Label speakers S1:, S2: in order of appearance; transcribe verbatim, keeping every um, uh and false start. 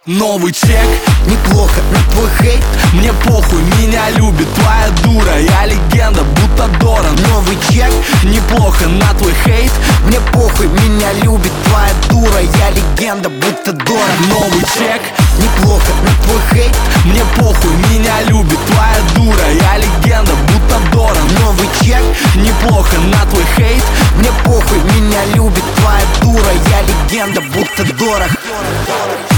S1: Новый чек, неплохо, на твой хейт мне похуй, меня любит твоя дура. Я легенда, будто Доран.
S2: Новый чек,
S1: неплохо, на твой хейт
S2: мне похуй, меня любит твоя дура. Я легенда, будто Доран.
S1: Новый чек,
S2: неплохо, на твой хейт
S1: мне похуй, меня любит твоя дура. Я легенда, будто Доран.
S2: Новый чек,
S1: неплохо, на твой хейт
S2: мне похуй, меня любит твоя дура. Я легенда, будто Доран.